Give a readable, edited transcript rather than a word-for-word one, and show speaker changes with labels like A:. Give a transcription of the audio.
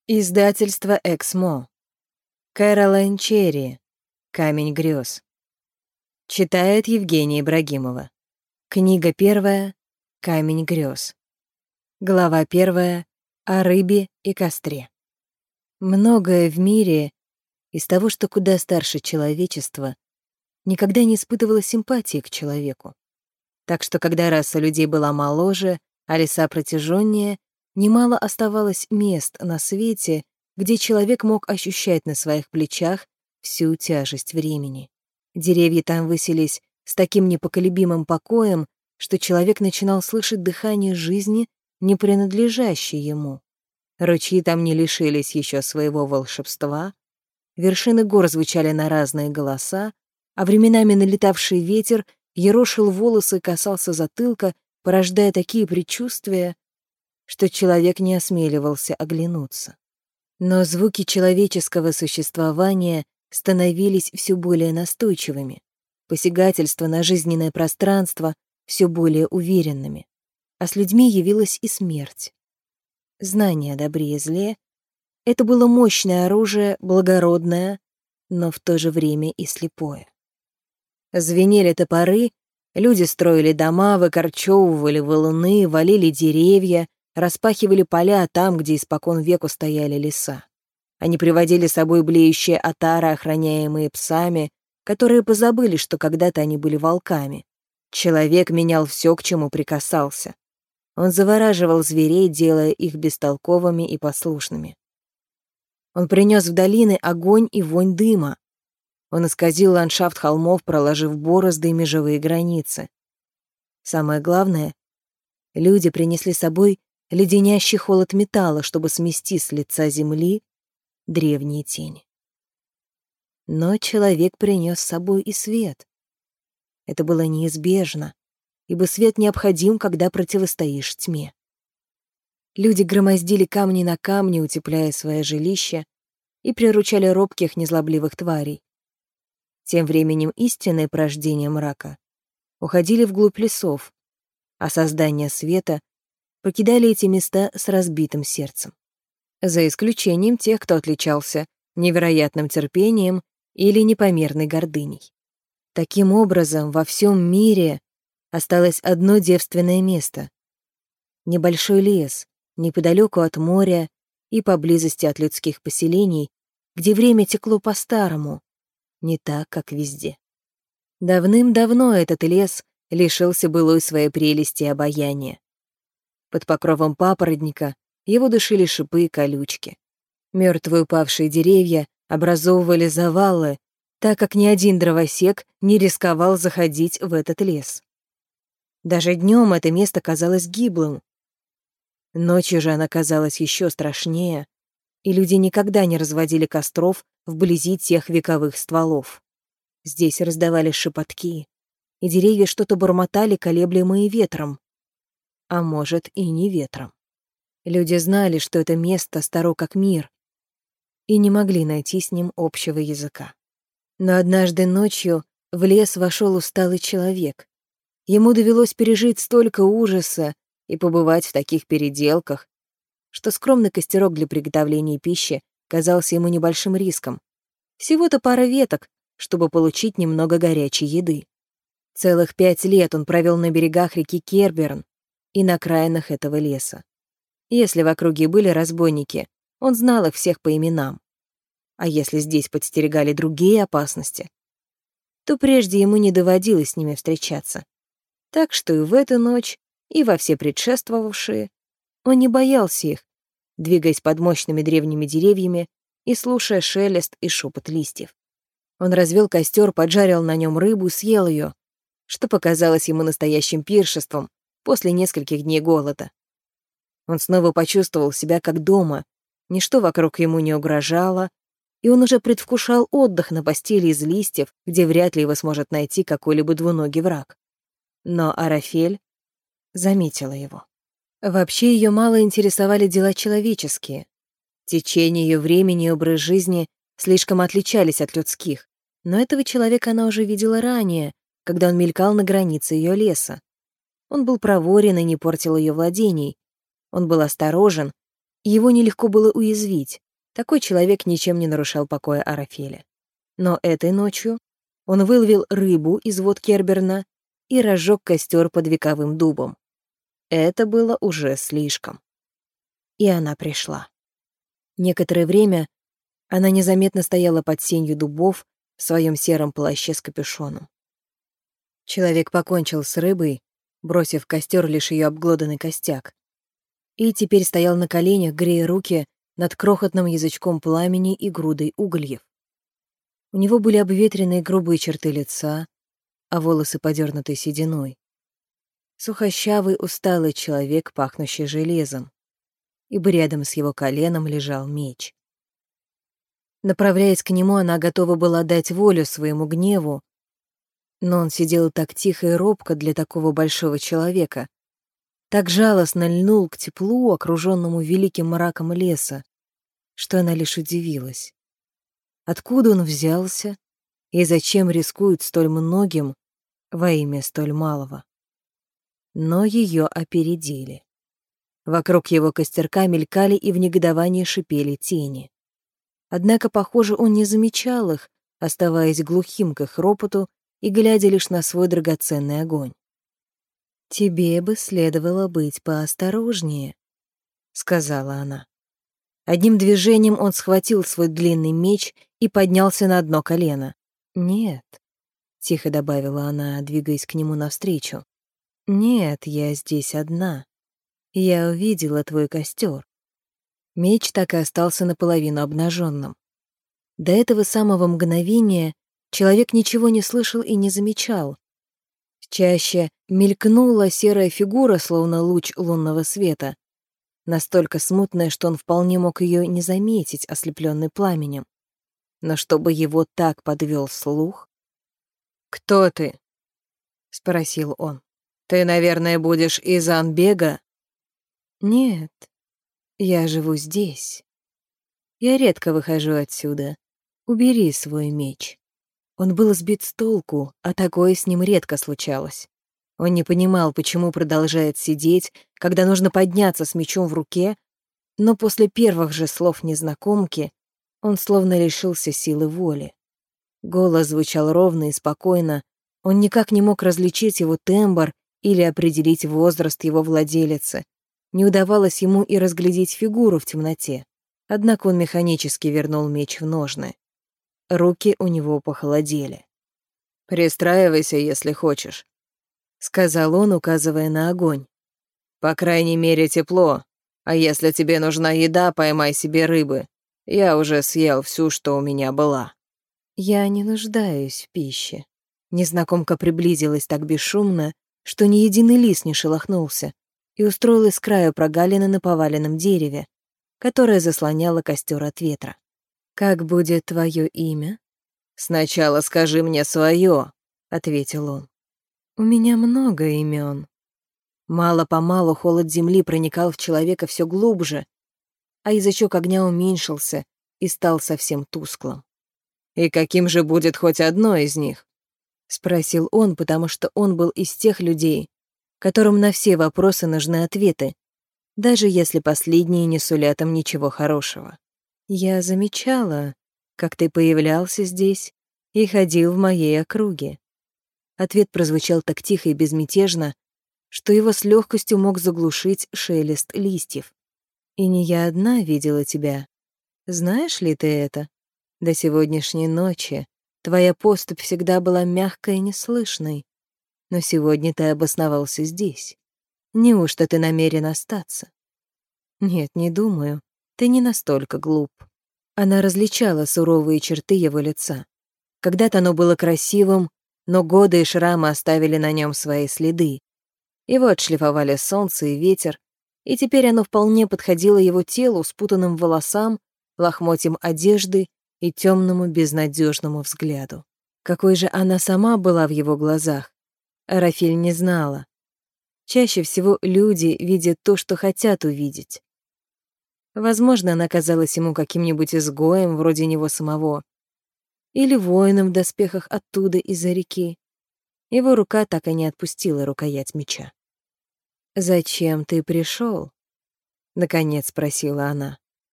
A: Издательство «Эксмо». Кэролайн Черри. «Камень грез». Читает Евгения Ибрагимова. Книга 1. «Камень грез». Глава 1. О рыбе и костре. Многое в мире из того, что куда старше человечества, никогда не испытывало симпатии к человеку. Так что, когда раса людей была моложе, а леса протяженнее, немало оставалось мест на свете, где человек мог ощущать на своих плечах всю тяжесть времени. Деревья там высились с таким непоколебимым покоем, что человек начинал слышать дыхание жизни, не принадлежащей ему. Ручьи там не лишились еще своего волшебства, вершины гор звучали на разные голоса, а временами налетавший ветер ерошил волосы и касался затылка, порождая такие предчувствия, что человек не осмеливался оглянуться. Но звуки человеческого существования становились все более настойчивыми, посягательства на жизненное пространство все более уверенными, а с людьми явилась и смерть. Знание о добре и зле — это было мощное оружие, благородное, но в то же время и слепое. Звенели топоры, люди строили дома, выкорчевывали валуны, валили деревья, распахивали поля там, где испокон веку стояли леса. Они приводили с собой блеющие отары, охраняемые псами, которые позабыли, что когда-то они были волками. Человек менял все, к чему прикасался. Он завораживал зверей, делая их бестолковыми и послушными. Он принес в долины огонь и вонь дыма. Он исказил ландшафт холмов, проложив борозды и межевые границы. Самое главное, люди принесли с собой леденящий холод металла, чтобы смести с лица земли древние тени. Но человек принес с собой и свет. Это было неизбежно, ибо свет необходим, когда противостоишь тьме. Люди громоздили камни на камни, утепляя свое жилище, и приручали робких, незлобливых тварей. Тем временем истинные порождения мрака уходили вглубь лесов, а создания света покидали эти места с разбитым сердцем. За исключением тех, кто отличался невероятным терпением или непомерной гордыней. Таким образом, во всем мире осталось одно девственное место — небольшой лес, неподалеку от моря и поблизости от людских поселений, где время текло по-старому, не так, как везде. Давным-давно этот лес лишился былой своей прелести и обаяния. Под покровом папоротника его душили шипы и колючки. Мертвые упавшие деревья образовывали завалы, так как ни один дровосек не рисковал заходить в этот лес. Даже днем это место казалось гиблым. Ночью же оно казалось еще страшнее, и люди никогда не разводили костров вблизи тех вековых стволов. Здесь раздавались шепотки, и деревья что-то бормотали, колеблемые ветром. А может, и не ветром. Люди знали, что это место старо как мир, и не могли найти с ним общего языка. Но однажды ночью в лес вошел усталый человек. Ему довелось пережить столько ужаса и побывать в таких переделках, что скромный костерок для приготовления пищи казался ему небольшим риском. Всего-то пара веток, чтобы получить немного горячей еды. Целых 5 лет он провел на берегах реки Керберн и на окраинах этого леса. Если в округе были разбойники, он знал их всех по именам. А если здесь подстерегали другие опасности, то прежде ему не доводилось с ними встречаться. Так что и в эту ночь, и во все предшествовавшие он не боялся их, двигаясь под мощными древними деревьями и слушая шелест и шепот листьев. Он развел костер, поджарил на нем рыбу, съел ее, что показалось ему настоящим пиршеством после нескольких дней голода. Он снова почувствовал себя как дома, ничто вокруг ему не угрожало, и он уже предвкушал отдых на постели из листьев, где вряд ли его сможет найти какой-либо двуногий враг. Но Арафель заметила его. Вообще ее мало интересовали дела человеческие. Течение ее времени и образ жизни слишком отличались от людских, но этого человека она уже видела ранее, когда он мелькал на границе ее леса. Он был проворен и не портил ее владений. Он был осторожен Его нелегко было уязвить. Такой человек ничем не нарушал покоя Арафеля. Но этой ночью он выловил рыбу из вод Керберна и разжег костер под вековым дубом. Это было уже слишком. И она пришла. Некоторое время она незаметно стояла под сенью дубов в своем сером плаще с капюшоном. Человек покончил с рыбой, бросив в костер лишь ее обглоданный костяк, и теперь стоял на коленях, грея руки над крохотным язычком пламени и грудой угольев. У него были обветренные грубые черты лица, а волосы подернуты сединой. Сухощавый, усталый человек, пахнущий железом, ибо рядом с его коленом лежал меч. Направляясь к нему, она готова была дать волю своему гневу, но он сидел так тихо и робко для такого большого человека, так жалостно льнул к теплу, окруженному великим мраком леса, что она лишь удивилась. Откуда он взялся и зачем рискует столь многим во имя столь малого? Но ее опередили. Вокруг его костерка мелькали и в негодовании шипели тени. Однако, похоже, он не замечал их, оставаясь глухим к их ропоту и глядя лишь на свой драгоценный огонь. «Тебе бы следовало быть поосторожнее», — сказала она. Одним движением он схватил свой длинный меч и поднялся на одно колено. «Нет», — тихо добавила она, двигаясь к нему навстречу. «Нет, я здесь одна. Я увидела твой костер». Меч так и остался наполовину обнаженным. До этого самого мгновения человек ничего не слышал и не замечал. Чаще мелькнула серая фигура, словно луч лунного света, настолько смутная, что он вполне мог ее не заметить, ослепленный пламенем. Но чтобы его так подвел слух... «Кто ты?» — спросил он. «Ты, наверное, будешь из Анбега?» «Нет, я живу здесь. Я редко выхожу отсюда. Убери свой меч». Он был сбит с толку, а такое с ним редко случалось. Он не понимал, почему продолжает сидеть, когда нужно подняться с мечом в руке, но после первых же слов незнакомки он словно лишился силы воли. Голос звучал ровно и спокойно, он никак не мог различить его тембр или определить возраст его владелицы. Не удавалось ему и разглядеть фигуру в темноте. Однако он механически вернул меч в ножны. Руки у него похолодели. «Пристраивайся, если хочешь», — сказал он, указывая на огонь. «По крайней мере, тепло. А если тебе нужна еда, поймай себе рыбы. Я уже съел всю, что у меня была». «Я не нуждаюсь в пище». Незнакомка приблизилась так бесшумно, что ни единый лист не шелохнулся, и устроилась с краю прогалины на поваленном дереве, которое заслоняло костер от ветра. «Как будет твое имя?» «Сначала скажи мне свое», — ответил он. «У меня много имен». Мало-помалу холод земли проникал в человека все глубже, а язычок огня уменьшился и стал совсем тусклым. «И каким же будет хоть одно из них?» — спросил он, потому что он был из тех людей, которым на все вопросы нужны ответы, даже если последние не сулят им ничего хорошего. «Я замечала, как ты появлялся здесь и ходил в моей округе». Ответ прозвучал так тихо и безмятежно, что его с легкостью мог заглушить шелест листьев. «И не я одна видела тебя. Знаешь ли ты это? До сегодняшней ночи твоя поступь всегда была мягкой и неслышной, но сегодня ты обосновался здесь. Неужто ты намерен остаться?» «Нет, не думаю. Ты не настолько глуп». Она различала суровые черты его лица. Когда-то оно было красивым, но годы и шрамы оставили на нем свои следы. Его отшлифовали солнце и ветер, и теперь оно вполне подходило его телу, спутанным волосам, лохмотьям одежды и темному безнадежному взгляду. Какой же она сама была в его глазах, Арафель не знала. Чаще всего люди видят то, что хотят увидеть. Возможно, она казалась ему каким-нибудь изгоем, вроде него самого, или воином в доспехах оттуда, из-за реки. Его рука так и не отпустила рукоять меча. «Зачем ты пришел?» наконец спросила она.